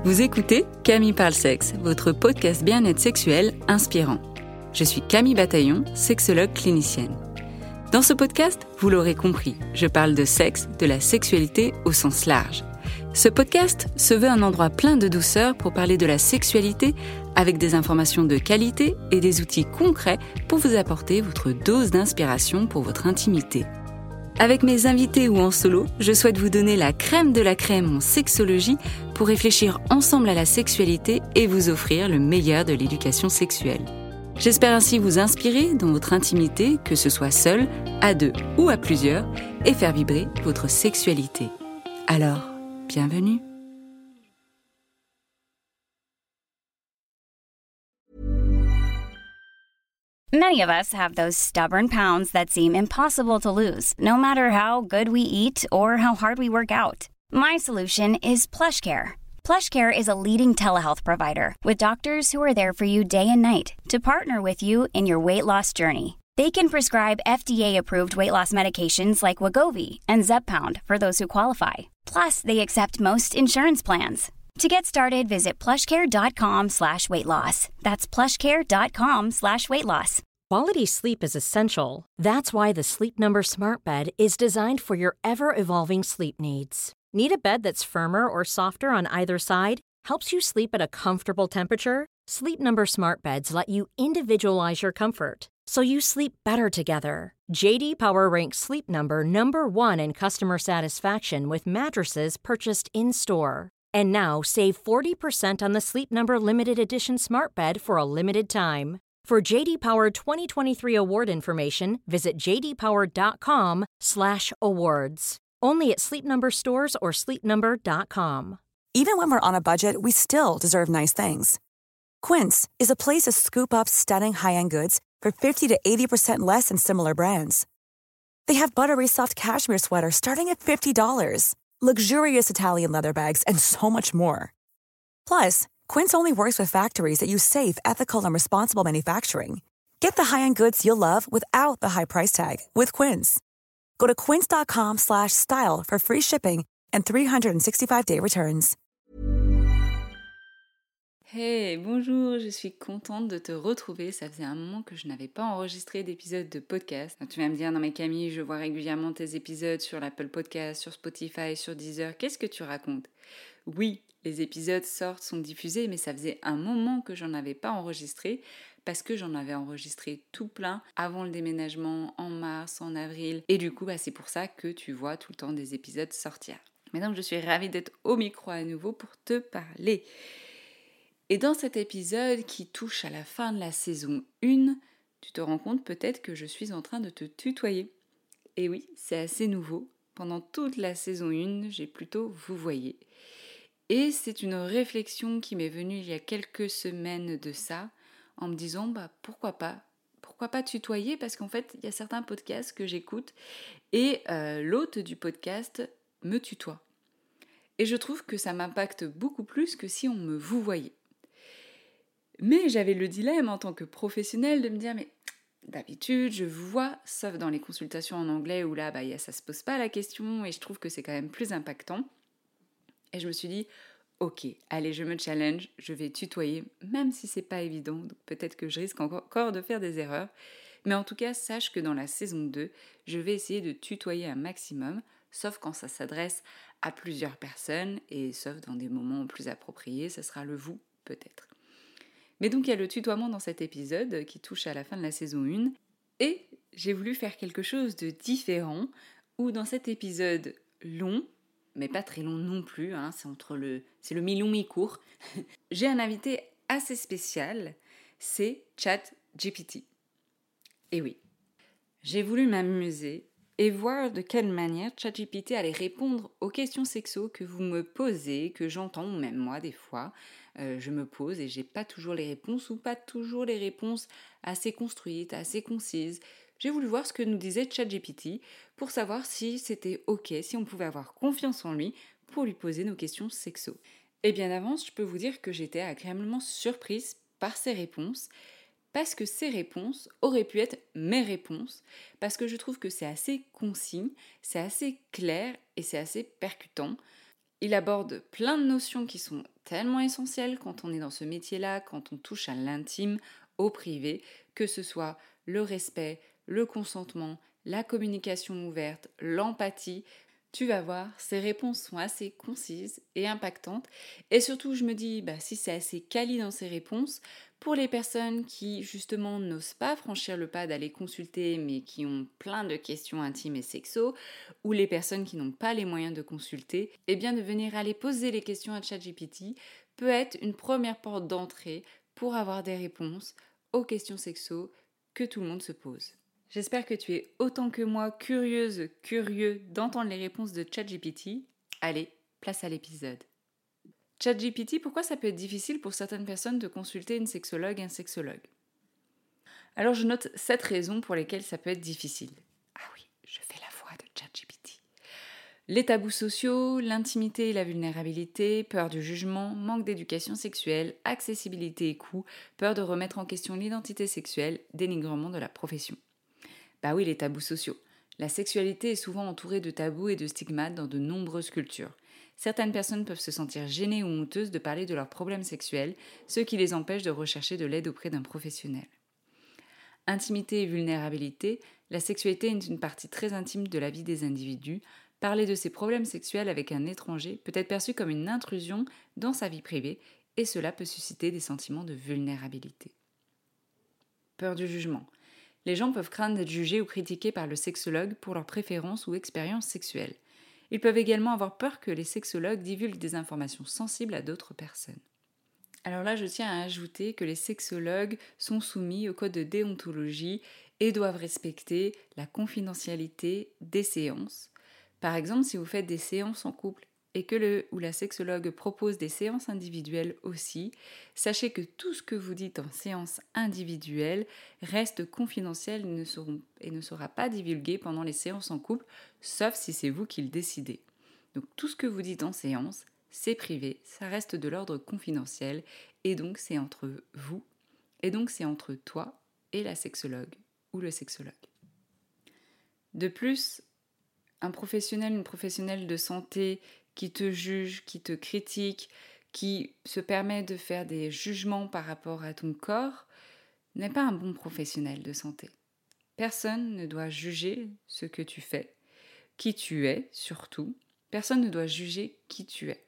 Vous écoutez Camille parle sexe, votre podcast bien-être sexuel inspirant. Je suis Camille Bataillon, sexologue clinicienne. Dans ce podcast, vous l'aurez compris, je parle de sexe, de la sexualité au sens large. Ce podcast se veut un endroit plein de douceur pour parler de la sexualité avec des informations de qualité et des outils concrets pour vous apporter votre dose d'inspiration pour votre intimité. Avec mes invités ou en solo, je souhaite vous donner la crème de la crème en sexologie pour réfléchir ensemble à la sexualité et vous offrir le meilleur de l'éducation sexuelle. J'espère ainsi vous inspirer dans votre intimité, que ce soit seul, à deux ou à plusieurs, et faire vibrer votre sexualité. Alors, bienvenue. Many of us have those stubborn pounds that seem impossible to lose, no matter how good we eat or how hard we work out. My solution is PlushCare. PlushCare is a leading telehealth provider with doctors who are there for you day and night to partner with you in your weight loss journey. They can prescribe FDA-approved weight loss medications like Wegovy and Zepbound for those who qualify. Plus, they accept most insurance plans. To get started, visit plushcare.com/weightloss. That's plushcare.com/weightloss. Quality sleep is essential. That's why the Sleep Number Smart Bed is designed for your ever-evolving sleep needs. Need a bed that's firmer or softer on either side? Helps you sleep at a comfortable temperature? Sleep Number Smart Beds let you individualize your comfort, so you sleep better together. JD Power ranks Sleep Number number one in customer satisfaction with mattresses purchased in-store. And now, save 40% on the Sleep Number Limited Edition Smart Bed for a limited time. For JD Power 2023 award information, visit jdpower.com/awards. Only at Sleep Number stores or sleepnumber.com. Even when we're on a budget, we still deserve nice things. Quince is a place to scoop up stunning high-end goods for 50 to 80% less than similar brands. They have buttery soft cashmere sweaters starting at $50, luxurious Italian leather bags, and so much more. Plus, Quince only works with factories that use safe, ethical, and responsible manufacturing. Get the high-end goods you'll love without the high price tag with Quince. Go to quince.com/style for free shipping and 365-day returns. Hey, bonjour, je suis contente de te retrouver. Ça faisait un moment que je n'avais pas enregistré d'épisode de podcast. Tu vas me dire, non mais Camille, je vois régulièrement tes épisodes sur l'Apple Podcast, sur Spotify, sur Deezer. Qu'est-ce que tu racontes? Oui, les épisodes sortent, sont diffusés, mais ça faisait un moment que j'en avais pas enregistré parce que j'en avais enregistré tout plein avant le déménagement, en mars, en avril. Et du coup, c'est pour ça que tu vois tout le temps des épisodes sortir. Mais donc, je suis ravie d'être au micro à nouveau pour te parler. Et dans cet épisode qui touche à la fin de la saison 1, tu te rends compte peut-être que je suis en train de te tutoyer. Et oui, c'est assez nouveau. Pendant toute la saison 1, j'ai plutôt vouvoyé. Et c'est une réflexion qui m'est venue il y a quelques semaines de ça, en me disant pourquoi pas tutoyer, parce qu'en fait, il y a certains podcasts que j'écoute et l'hôte du podcast me tutoie. Et je trouve que ça m'impacte beaucoup plus que si on me vouvoyait. Mais j'avais le dilemme en tant que professionnelle de me dire, mais d'habitude, je vous vois, sauf dans les consultations en anglais où là, ça se pose pas la question et je trouve que c'est quand même plus impactant. Et je me suis dit, ok, allez, je me challenge, je vais tutoyer, même si c'est pas évident, donc peut-être que je risque encore de faire des erreurs. Mais en tout cas, sache que dans la saison 2, je vais essayer de tutoyer un maximum, sauf quand ça s'adresse à plusieurs personnes et sauf dans des moments plus appropriés, ça sera le vous, peut-être. Mais donc il y a le tutoiement dans cet épisode qui touche à la fin de la saison 1 et j'ai voulu faire quelque chose de différent où dans cet épisode long, mais pas très long non plus, c'est le mi-long mi-court, j'ai un invité assez spécial, c'est ChatGPT. Et oui, j'ai voulu m'amuser et voir de quelle manière ChatGPT allait répondre aux questions sexo que vous me posez, que j'entends, ou même moi des fois, je me pose et j'ai pas toujours les réponses ou pas toujours les réponses assez construites, assez concises. J'ai voulu voir ce que nous disait ChatGPT pour savoir si c'était ok, si on pouvait avoir confiance en lui pour lui poser nos questions sexo. Et bien d'avance, je peux vous dire que j'étais agréablement surprise par ses réponses, parce que ces réponses auraient pu être mes réponses, parce que je trouve que c'est assez concis, c'est assez clair et c'est assez percutant. Il aborde plein de notions qui sont tellement essentielles quand on est dans ce métier-là, quand on touche à l'intime, au privé, que ce soit le respect, le consentement, la communication ouverte, l'empathie. Tu vas voir, ces réponses sont assez concises et impactantes. Et surtout, je me dis, si c'est assez quali dans ces réponses, pour les personnes qui, justement, n'osent pas franchir le pas d'aller consulter, mais qui ont plein de questions intimes et sexo, ou les personnes qui n'ont pas les moyens de consulter, eh bien, de venir aller poser les questions à ChatGPT peut être une première porte d'entrée pour avoir des réponses aux questions sexo que tout le monde se pose. J'espère que tu es autant que moi curieux d'entendre les réponses de ChatGPT. Allez, place à l'épisode. ChatGPT, pourquoi ça peut être difficile pour certaines personnes de consulter une sexologue, un sexologue? Alors je note 7 raisons pour lesquelles ça peut être difficile. Ah oui, je fais la voix de ChatGPT. Les tabous sociaux, l'intimité et la vulnérabilité, peur du jugement, manque d'éducation sexuelle, accessibilité et coût, peur de remettre en question l'identité sexuelle, dénigrement de la profession. Bah oui, les tabous sociaux. La sexualité est souvent entourée de tabous et de stigmates dans de nombreuses cultures. Certaines personnes peuvent se sentir gênées ou honteuses de parler de leurs problèmes sexuels, ce qui les empêche de rechercher de l'aide auprès d'un professionnel. Intimité et vulnérabilité, la sexualité est une partie très intime de la vie des individus. Parler de ses problèmes sexuels avec un étranger peut être perçu comme une intrusion dans sa vie privée et cela peut susciter des sentiments de vulnérabilité. Peur du jugement. Les gens peuvent craindre d'être jugés ou critiqués par le sexologue pour leurs préférences ou expériences sexuelles. Ils peuvent également avoir peur que les sexologues divulguent des informations sensibles à d'autres personnes. Alors là, je tiens à ajouter que les sexologues sont soumis au code de déontologie et doivent respecter la confidentialité des séances. Par exemple, si vous faites des séances en couple et que le ou la sexologue propose des séances individuelles aussi, sachez que tout ce que vous dites en séance individuelle reste confidentiel et ne sera pas divulgué pendant les séances en couple, sauf si c'est vous qui le décidez. Donc tout ce que vous dites en séance, c'est privé, ça reste de l'ordre confidentiel, et donc c'est entre vous, et donc c'est entre toi et la sexologue ou le sexologue. De plus, un professionnel, une professionnelle de santé qui te juge, qui te critique, qui se permet de faire des jugements par rapport à ton corps, n'est pas un bon professionnel de santé. Personne ne doit juger ce que tu fais, qui tu es surtout. Personne ne doit juger qui tu es.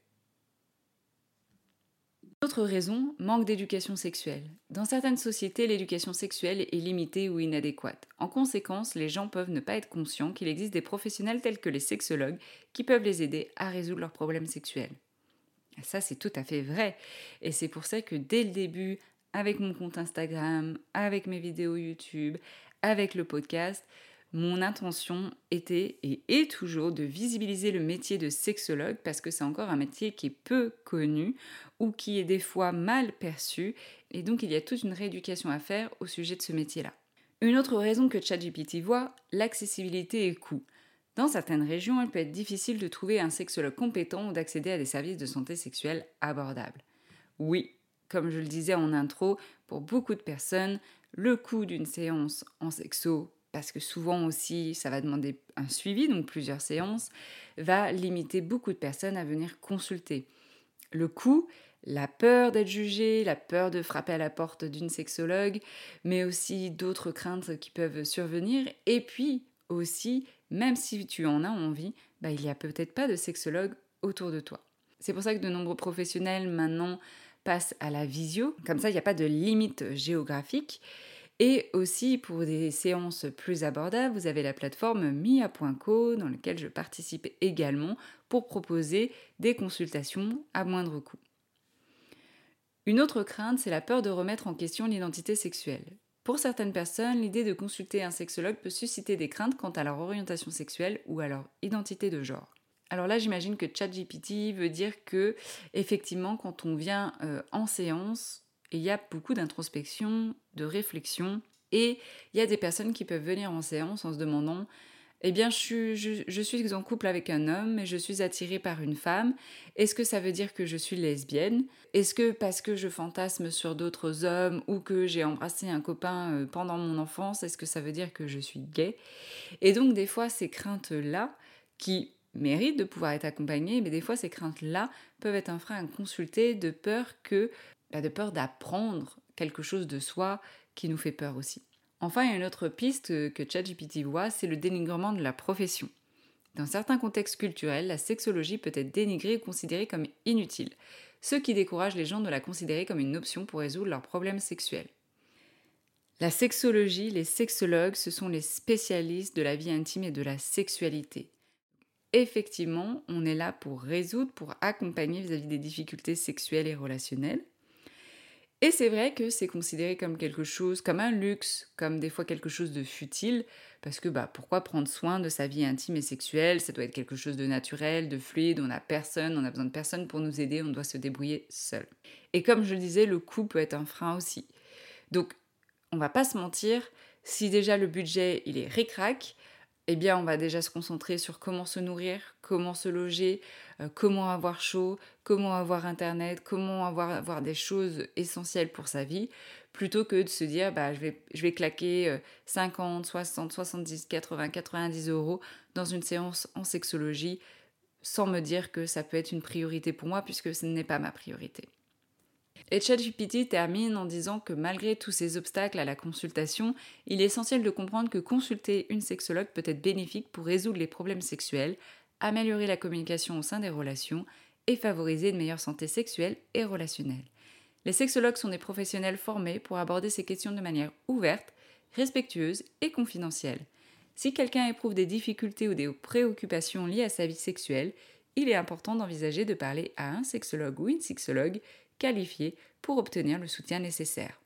Autre raison, manque d'éducation sexuelle. Dans certaines sociétés, l'éducation sexuelle est limitée ou inadéquate. En conséquence, les gens peuvent ne pas être conscients qu'il existe des professionnels tels que les sexologues qui peuvent les aider à résoudre leurs problèmes sexuels. Et ça, c'est tout à fait vrai. Et c'est pour ça que dès le début, avec mon compte Instagram, avec mes vidéos YouTube, avec le podcast, mon intention était et est toujours de visibiliser le métier de sexologue parce que c'est encore un métier qui est peu connu ou qui est des fois mal perçu et donc il y a toute une rééducation à faire au sujet de ce métier-là. Une autre raison que ChatGPT voit, l'accessibilité et le coût. Dans certaines régions, il peut être difficile de trouver un sexologue compétent ou d'accéder à des services de santé sexuelle abordables. Oui, comme je le disais en intro, pour beaucoup de personnes, le coût d'une séance en sexo, parce que souvent aussi ça va demander un suivi, donc plusieurs séances, va limiter beaucoup de personnes à venir consulter. Le coût, la peur d'être jugé, la peur de frapper à la porte d'une sexologue, mais aussi d'autres craintes qui peuvent survenir, et puis aussi, même si tu en as envie, il n'y a peut-être pas de sexologue autour de toi. C'est pour ça que de nombreux professionnels maintenant passent à la visio, comme ça il n'y a pas de limite géographique. Et aussi, pour des séances plus abordables, vous avez la plateforme mia.co dans laquelle je participe également pour proposer des consultations à moindre coût. Une autre crainte, c'est la peur de remettre en question l'identité sexuelle. Pour certaines personnes, l'idée de consulter un sexologue peut susciter des craintes quant à leur orientation sexuelle ou à leur identité de genre. Alors là, j'imagine que ChatGPT veut dire que, effectivement, quand on vient en séance, il y a beaucoup d'introspection, de réflexion, et il y a des personnes qui peuvent venir en séance en se demandant « Eh bien, je suis en couple avec un homme, mais je suis attirée par une femme. Est-ce que ça veut dire que je suis lesbienne? Est-ce que parce que je fantasme sur d'autres hommes ou que j'ai embrassé un copain pendant mon enfance, est-ce que ça veut dire que je suis gay ?» Et donc, des fois, ces craintes-là, qui méritent de pouvoir être accompagnés, mais des fois ces craintes-là peuvent être un frein à consulter de peur d'apprendre quelque chose de soi qui nous fait peur aussi. Enfin, il y a une autre piste que ChatGPT voit, c'est le dénigrement de la profession. Dans certains contextes culturels, la sexologie peut être dénigrée ou considérée comme inutile, ce qui décourage les gens de la considérer comme une option pour résoudre leurs problèmes sexuels. La sexologie, les sexologues, ce sont les spécialistes de la vie intime et de la sexualité. Effectivement, on est là pour résoudre, pour accompagner vis-à-vis des difficultés sexuelles et relationnelles. Et c'est vrai que c'est considéré comme quelque chose, comme un luxe, comme des fois quelque chose de futile, parce que pourquoi prendre soin de sa vie intime et sexuelle? Ça doit être quelque chose de naturel, de fluide, on a besoin de personne pour nous aider, on doit se débrouiller seul. Et comme je le disais, le coût peut être un frein aussi. Donc, on va pas se mentir, si déjà le budget il est ric-rac, eh bien on va déjà se concentrer sur comment se nourrir, comment se loger, comment avoir chaud, comment avoir internet, comment avoir des choses essentielles pour sa vie, plutôt que de se dire je vais claquer 50, 60, 70, 80, 90 € dans une séance en sexologie sans me dire que ça peut être une priorité pour moi puisque ce n'est pas ma priorité. Et ChatGPT termine en disant que malgré tous ces obstacles à la consultation, il est essentiel de comprendre que consulter une sexologue peut être bénéfique pour résoudre les problèmes sexuels, améliorer la communication au sein des relations et favoriser une meilleure santé sexuelle et relationnelle. Les sexologues sont des professionnels formés pour aborder ces questions de manière ouverte, respectueuse et confidentielle. Si quelqu'un éprouve des difficultés ou des préoccupations liées à sa vie sexuelle, il est important d'envisager de parler à un sexologue ou une sexologue qualifié pour obtenir le soutien nécessaire.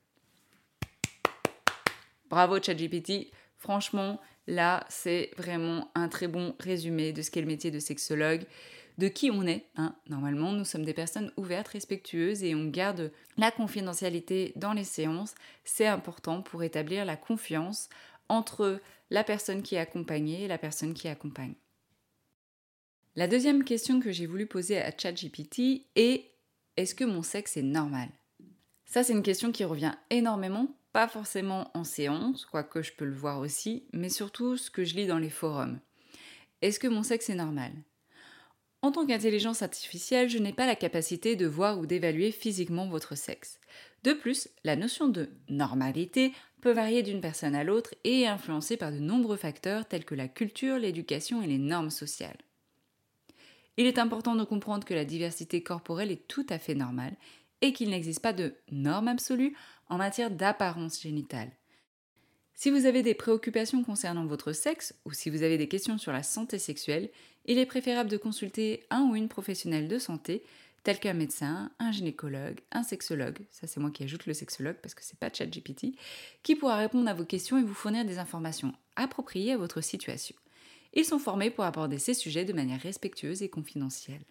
Bravo ChatGPT, franchement, là, c'est vraiment un très bon résumé de ce qu'est le métier de sexologue, de qui on est. Normalement, nous sommes des personnes ouvertes, respectueuses et on garde la confidentialité dans les séances. C'est important pour établir la confiance entre la personne qui est accompagnée et la personne qui accompagne. La deuxième question que j'ai voulu poser à ChatGPT est: est-ce que mon sexe est normal? Ça, c'est une question qui revient énormément, pas forcément en séance, quoique je peux le voir aussi, mais surtout ce que je lis dans les forums. Est-ce que mon sexe est normal? En tant qu'intelligence artificielle, je n'ai pas la capacité de voir ou d'évaluer physiquement votre sexe. De plus, la notion de normalité peut varier d'une personne à l'autre et est influencée par de nombreux facteurs tels que la culture, l'éducation et les normes sociales. Il est important de comprendre que la diversité corporelle est tout à fait normale et qu'il n'existe pas de norme absolue en matière d'apparence génitale. Si vous avez des préoccupations concernant votre sexe ou si vous avez des questions sur la santé sexuelle, il est préférable de consulter un ou une professionnelle de santé, tel qu'un médecin, un gynécologue, un sexologue, ça c'est moi qui ajoute le sexologue parce que c'est pas ChatGPT, qui pourra répondre à vos questions et vous fournir des informations appropriées à votre situation. Ils sont formés pour aborder ces sujets de manière respectueuse et confidentielle.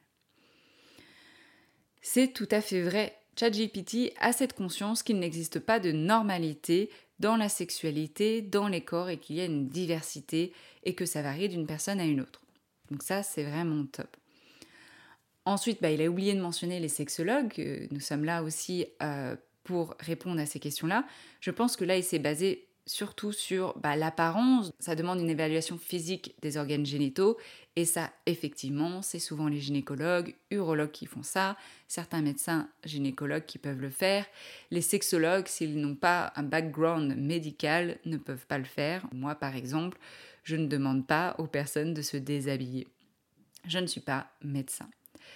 C'est tout à fait vrai. ChatGPT a cette conscience qu'il n'existe pas de normalité dans la sexualité, dans les corps et qu'il y a une diversité et que ça varie d'une personne à une autre. Donc ça, c'est vraiment top. Ensuite, il a oublié de mentionner les sexologues. Nous sommes là aussi pour répondre à ces questions-là. Je pense que là, il s'est basé surtout sur l'apparence. Ça demande une évaluation physique des organes génitaux et ça, effectivement, c'est souvent les gynécologues, urologues qui font ça, certains médecins gynécologues qui peuvent le faire. Les sexologues, s'ils n'ont pas un background médical, ne peuvent pas le faire. Moi, par exemple, je ne demande pas aux personnes de se déshabiller. Je ne suis pas médecin.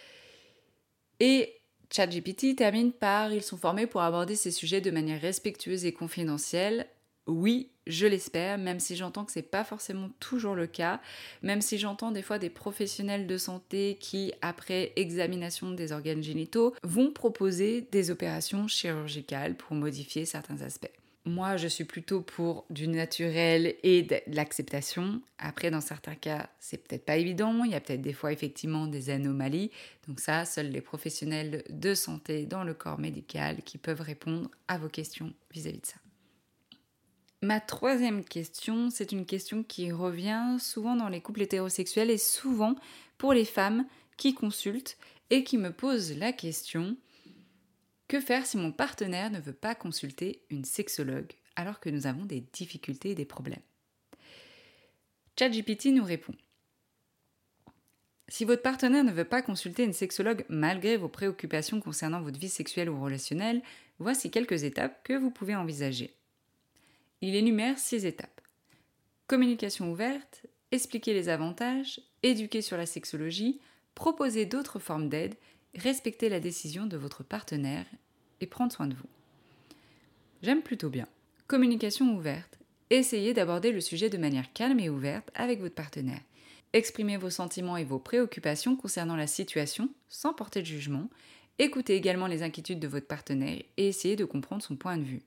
Et ChatGPT termine par « Ils sont formés pour aborder ces sujets de manière respectueuse et confidentielle ». Oui, je l'espère, même si j'entends que c'est pas forcément toujours le cas, même si j'entends des fois des professionnels de santé qui, après examination des organes génitaux, vont proposer des opérations chirurgicales pour modifier certains aspects. Moi, je suis plutôt pour du naturel et de l'acceptation. Après, dans certains cas, c'est peut-être pas évident. Il y a peut-être des fois, effectivement, des anomalies. Donc ça, seuls les professionnels de santé dans le corps médical qui peuvent répondre à vos questions vis-à-vis de ça. Ma troisième question, c'est une question qui revient souvent dans les couples hétérosexuels et souvent pour les femmes qui consultent et qui me posent la question: que faire si mon partenaire ne veut pas consulter une sexologue alors que nous avons des difficultés et des problèmes? ChatGPT nous répond: Si votre partenaire ne veut pas consulter une sexologue malgré vos préoccupations concernant votre vie sexuelle ou relationnelle, voici quelques étapes que vous pouvez envisager. Il énumère 6 étapes. Communication ouverte, expliquer les avantages, éduquer sur la sexologie, proposer d'autres formes d'aide, respecter la décision de votre partenaire et prendre soin de vous. J'aime plutôt bien. Communication ouverte. Essayez d'aborder le sujet de manière calme et ouverte avec votre partenaire. Exprimez vos sentiments et vos préoccupations concernant la situation sans porter de jugement. Écoutez également les inquiétudes de votre partenaire et essayez de comprendre son point de vue.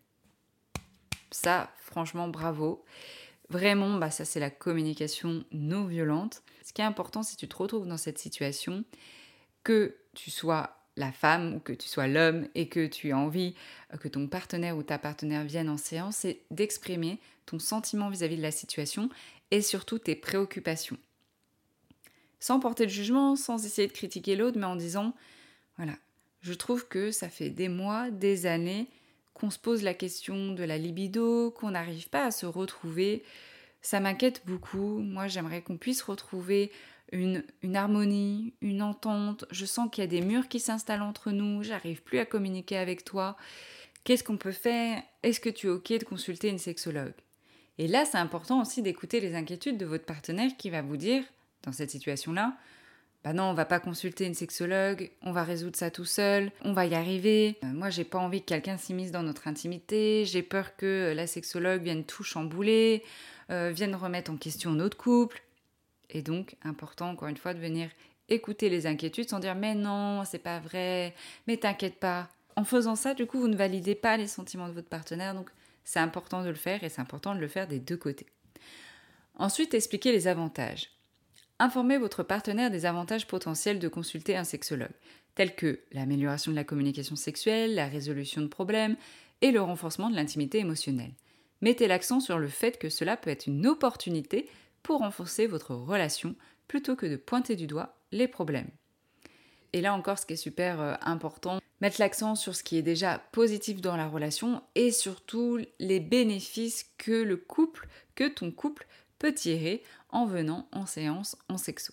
Ça, franchement, bravo. Vraiment, ça c'est la communication non violente. Ce qui est important, si tu te retrouves dans cette situation, que tu sois la femme ou que tu sois l'homme et que tu as envie que ton partenaire ou ta partenaire vienne en séance, c'est d'exprimer ton sentiment vis-à-vis de la situation et surtout tes préoccupations. Sans porter de jugement, sans essayer de critiquer l'autre, mais en disant, voilà, je trouve que ça fait des mois, des années qu'on se pose la question de la libido, qu'on n'arrive pas à se retrouver. Ça m'inquiète beaucoup. Moi, j'aimerais qu'on puisse retrouver une harmonie, une entente. Je sens qu'il y a des murs qui s'installent entre nous. J'arrive plus à communiquer avec toi. Qu'est-ce qu'on peut faire ? Est-ce que tu es OK de consulter une sexologue ? Et là, c'est important aussi d'écouter les inquiétudes de votre partenaire qui va vous dire, dans cette situation-là, non, on va pas consulter une sexologue, on va résoudre ça tout seul, on va y arriver. Moi, j'ai pas envie que quelqu'un s'immisce dans notre intimité, j'ai peur que la sexologue vienne tout chambouler, vienne remettre en question notre couple. Et donc, important, encore une fois, de venir écouter les inquiétudes sans dire « mais non, c'est pas vrai, mais t'inquiète pas ». En faisant ça, du coup, vous ne validez pas les sentiments de votre partenaire, donc c'est important de le faire et c'est important de le faire des deux côtés. Ensuite, expliquez les avantages. Informez votre partenaire des avantages potentiels de consulter un sexologue, tels que l'amélioration de la communication sexuelle, la résolution de problèmes et le renforcement de l'intimité émotionnelle. Mettez l'accent sur le fait que cela peut être une opportunité pour renforcer votre relation plutôt que de pointer du doigt les problèmes. Et là encore, ce qui est super important, mettre l'accent sur ce qui est déjà positif dans la relation et surtout les bénéfices que ton couple peut tirer en venant en séance en sexo.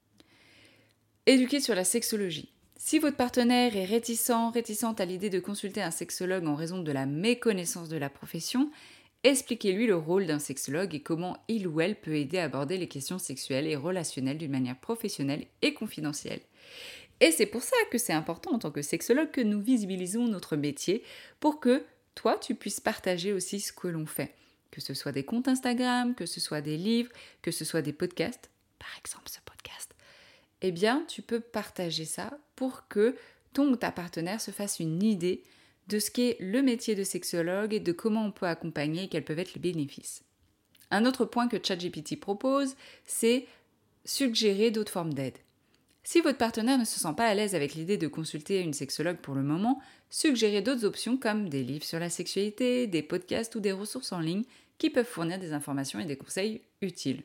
Éduquer sur la sexologie. Si votre partenaire est réticente à l'idée de consulter un sexologue en raison de la méconnaissance de la profession, expliquez-lui le rôle d'un sexologue et comment il ou elle peut aider à aborder les questions sexuelles et relationnelles d'une manière professionnelle et confidentielle. Et c'est pour ça que c'est important en tant que sexologue que nous visibilisons notre métier pour que toi, tu puisses partager aussi ce que l'on fait. Que ce soit des comptes Instagram, que ce soit des livres, que ce soit des podcasts, par exemple ce podcast, eh bien, tu peux partager ça pour que ton ou ta partenaire se fasse une idée de ce qu'est le métier de sexologue et de comment on peut accompagner et quels peuvent être les bénéfices. Un autre point que ChatGPT propose, c'est suggérer d'autres formes d'aide. Si votre partenaire ne se sent pas à l'aise avec l'idée de consulter une sexologue pour le moment, suggérez d'autres options comme des livres sur la sexualité, des podcasts ou des ressources en ligne qui peuvent fournir des informations et des conseils utiles.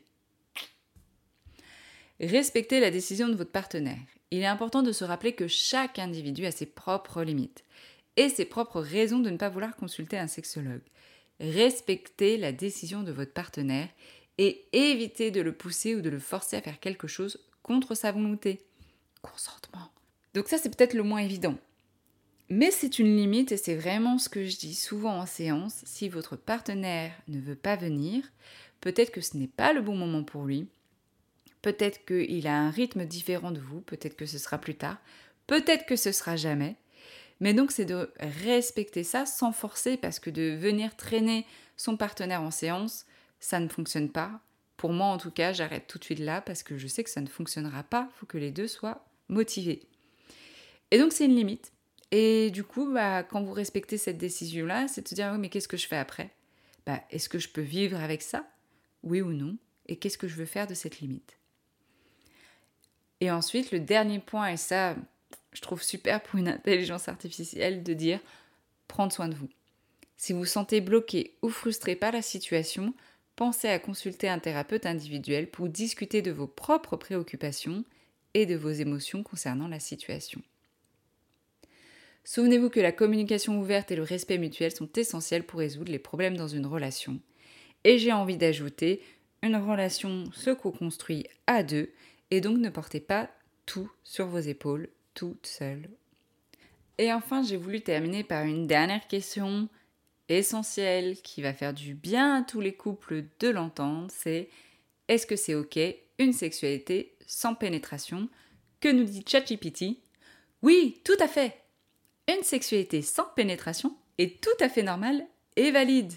Respectez la décision de votre partenaire. Il est important de se rappeler que chaque individu a ses propres limites et ses propres raisons de ne pas vouloir consulter un sexologue. Respectez la décision de votre partenaire et évitez de le pousser ou de le forcer à faire quelque chose contre sa volonté. Consentement. Donc ça, c'est peut-être le moins évident. Mais c'est une limite et c'est vraiment ce que je dis souvent en séance. Si votre partenaire ne veut pas venir, peut-être que ce n'est pas le bon moment pour lui. Peut-être qu'il a un rythme différent de vous. Peut-être que ce sera plus tard. Peut-être que ce sera jamais. Mais donc, c'est de respecter ça sans forcer parce que de venir traîner son partenaire en séance, ça ne fonctionne pas. Pour moi, en tout cas, j'arrête tout de suite là parce que je sais que ça ne fonctionnera pas. Il faut que les deux soient motivés. Et donc, c'est une limite. Et du coup, quand vous respectez cette décision-là, c'est de se dire « oui, mais qu'est-ce que je fais après ? Est-ce que je peux vivre avec ça ? Oui ou non ? Et qu'est-ce que je veux faire de cette limite ?» Et ensuite, le dernier point, et ça, je trouve super pour une intelligence artificielle, de dire « prendre soin de vous ». Si vous vous sentez bloqué ou frustré par la situation, pensez à consulter un thérapeute individuel pour discuter de vos propres préoccupations et de vos émotions concernant la situation. Souvenez-vous que la communication ouverte et le respect mutuel sont essentiels pour résoudre les problèmes dans une relation. Et j'ai envie d'ajouter, une relation se co-construit à deux et donc ne portez pas tout sur vos épaules, toute seule. Et enfin, j'ai voulu terminer par une dernière question essentielle qui va faire du bien à tous les couples de l'entendre, c'est est-ce que c'est ok une sexualité sans pénétration? Que nous dit ChatGPT? Oui, tout à fait! Une sexualité sans pénétration est tout à fait normale et valide.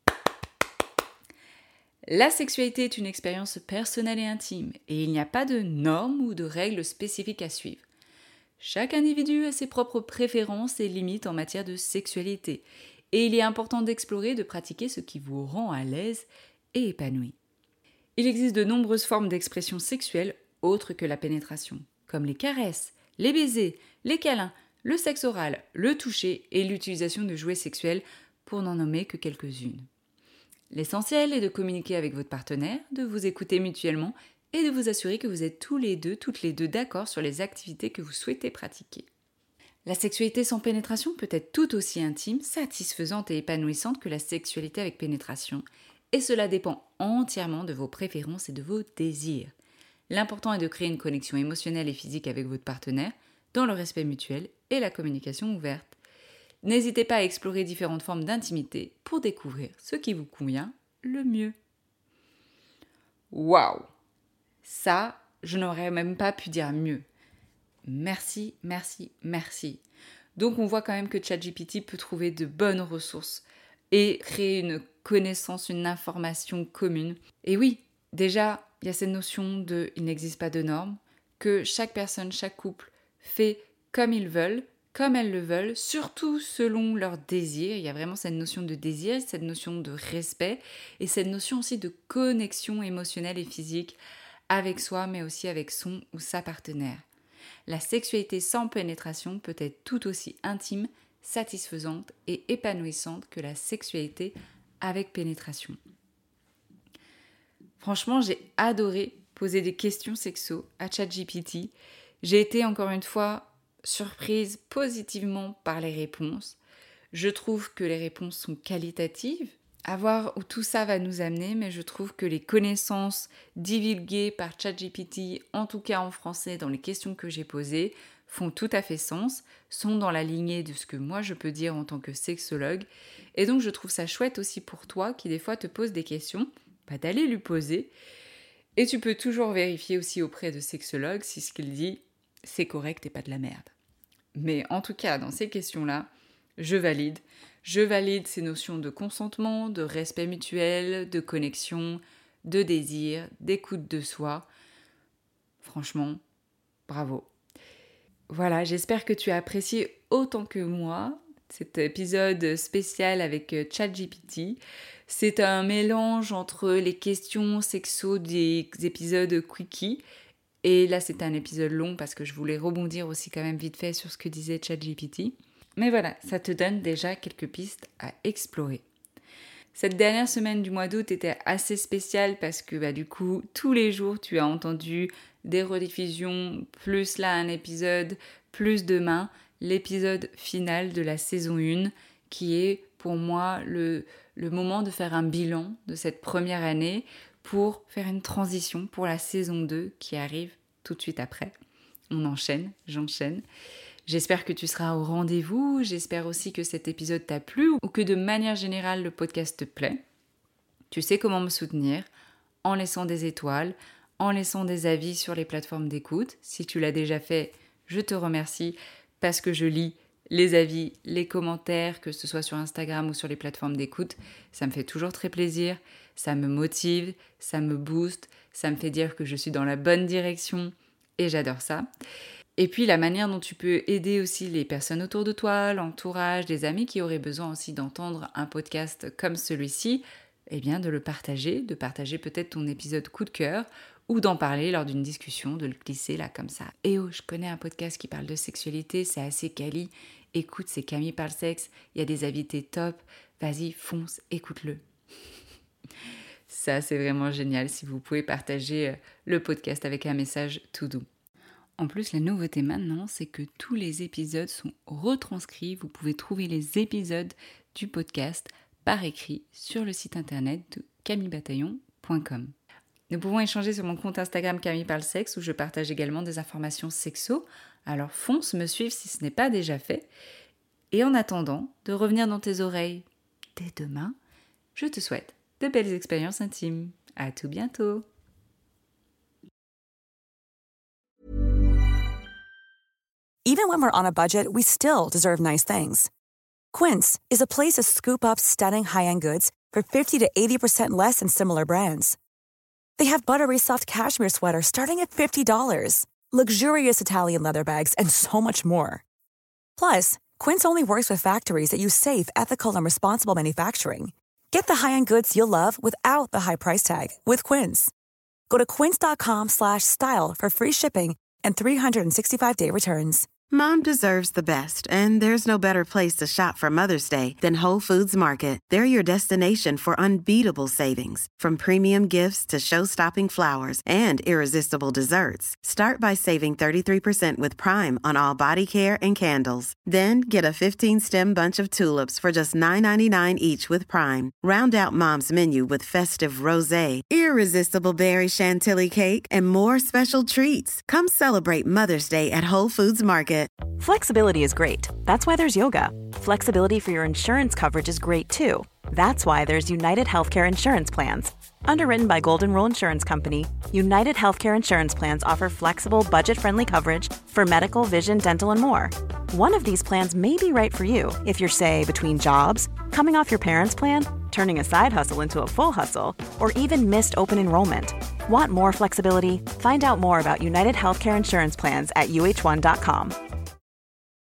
La sexualité est une expérience personnelle et intime, et il n'y a pas de normes ou de règles spécifiques à suivre. Chaque individu a ses propres préférences et limites en matière de sexualité, et il est important d'explorer et de pratiquer ce qui vous rend à l'aise et épanoui. Il existe de nombreuses formes d'expression sexuelle autres que la pénétration, comme les caresses, les baisers, les câlins, le sexe oral, le toucher et l'utilisation de jouets sexuels, pour n'en nommer que quelques-unes. L'essentiel est de communiquer avec votre partenaire, de vous écouter mutuellement et de vous assurer que vous êtes toutes les deux d'accord sur les activités que vous souhaitez pratiquer. La sexualité sans pénétration peut être tout aussi intime, satisfaisante et épanouissante que la sexualité avec pénétration, et cela dépend entièrement de vos préférences et de vos désirs. L'important est de créer une connexion émotionnelle et physique avec votre partenaire, dans le respect mutuel et la communication ouverte. N'hésitez pas à explorer différentes formes d'intimité pour découvrir ce qui vous convient le mieux. Waouh! Ça, je n'aurais même pas pu dire mieux. Merci, merci, merci. Donc on voit quand même que ChatGPT peut trouver de bonnes ressources et créer une connaissance, une information commune. Et oui, déjà, il y a cette notion de « il n'existe pas de normes », que chaque personne, chaque couple fait comme ils veulent, comme elles le veulent, surtout selon leurs désirs. Il y a vraiment cette notion de désir, cette notion de respect et cette notion aussi de connexion émotionnelle et physique avec soi, mais aussi avec son ou sa partenaire. La sexualité sans pénétration peut être tout aussi intime, satisfaisante et épanouissante que la sexualité avec pénétration. Franchement, j'ai adoré poser des questions sexo à ChatGPT. J'ai été encore une fois surprise positivement par les réponses. Je trouve que les réponses sont qualitatives. À voir où tout ça va nous amener, mais je trouve que les connaissances divulguées par ChatGPT, en tout cas en français, dans les questions que j'ai posées, font tout à fait sens, sont dans la lignée de ce que moi je peux dire en tant que sexologue. Et donc je trouve ça chouette aussi pour toi qui des fois te pose des questions, d'aller lui poser. Et tu peux toujours vérifier aussi auprès de sexologues si ce qu'il dit, c'est correct et pas de la merde. Mais en tout cas, dans ces questions-là, je valide ces notions de consentement, de respect mutuel, de connexion, de désir, d'écoute de soi. Franchement, bravo. Voilà, j'espère que tu as apprécié autant que moi cet épisode spécial avec ChatGPT. C'est un mélange entre les questions sexo des épisodes quickie. Et là, c'est un épisode long parce que je voulais rebondir aussi quand même vite fait sur ce que disait ChatGPT. Mais voilà, ça te donne déjà quelques pistes à explorer. Cette dernière semaine du mois d'août était assez spéciale parce que du coup, tous les jours, tu as entendu des rediffusions, plus là un épisode, plus demain, l'épisode final de la saison 1, qui est pour moi le moment de faire un bilan de cette première année pour faire une transition pour la saison 2 qui arrive tout de suite après. On enchaîne, j'enchaîne. J'espère que tu seras au rendez-vous, j'espère aussi que cet épisode t'a plu ou que de manière générale le podcast te plaît. Tu sais comment me soutenir en laissant des étoiles, en laissant des avis sur les plateformes d'écoute. Si tu l'as déjà fait, je te remercie parce que je lis les avis, les commentaires, que ce soit sur Instagram ou sur les plateformes d'écoute. Ça me fait toujours très plaisir, ça me motive, ça me booste, ça me fait dire que je suis dans la bonne direction et j'adore ça. Et puis la manière dont tu peux aider aussi les personnes autour de toi, l'entourage, des amis qui auraient besoin aussi d'entendre un podcast comme celui-ci, eh bien de le partager, de partager peut-être ton épisode coup de cœur ou d'en parler lors d'une discussion, de le glisser là comme ça. Eh oh, je connais un podcast qui parle de sexualité, c'est assez quali. Écoute, c'est Camille parle sexe, il y a des invités top, vas-y, fonce, écoute-le. Ça, c'est vraiment génial si vous pouvez partager le podcast avec un message tout doux. En plus, la nouveauté maintenant, c'est que tous les épisodes sont retranscrits. Vous pouvez trouver les épisodes du podcast par écrit sur le site internet de camillebataillon.com. Nous pouvons échanger sur mon compte Instagram Camille Parle Sexe où je partage également des informations sexo. Alors fonce me suivre si ce n'est pas déjà fait. Et en attendant de revenir dans tes oreilles dès demain, je te souhaite de belles expériences intimes. À tout bientôt. Even when we're on a budget, we still deserve nice things. Quince is a place to scoop up stunning high-end goods for 50 to 80% less than similar brands. They have buttery soft cashmere sweaters starting at $50, luxurious Italian leather bags, and so much more. Plus, Quince only works with factories that use safe, ethical, and responsible manufacturing. Get the high-end goods you'll love without the high price tag with Quince. Go to quince.com/style for free shipping and 365-day returns. Mom deserves the best, and there's no better place to shop for Mother's Day than Whole Foods Market. They're your destination for unbeatable savings, from premium gifts to show-stopping flowers and irresistible desserts. Start by saving 33% with Prime on all body care and candles. Then get a 15-stem bunch of tulips for just $9.99 each with Prime. Round out Mom's menu with festive rosé, irresistible berry chantilly cake, and more special treats. Come celebrate Mother's Day at Whole Foods Market. Flexibility is great. That's why there's yoga. Flexibility for your insurance coverage is great too. That's why there's United Healthcare Insurance Plans. Underwritten by Golden Rule Insurance Company, United Healthcare Insurance Plans offer flexible, budget-friendly coverage for medical, vision, dental, and more. One of these plans may be right for you if you're, say, between jobs, coming off your parents' plan, turning a side hustle into a full hustle, or even missed open enrollment. Want more flexibility? Find out more about United Healthcare Insurance Plans at uh1.com.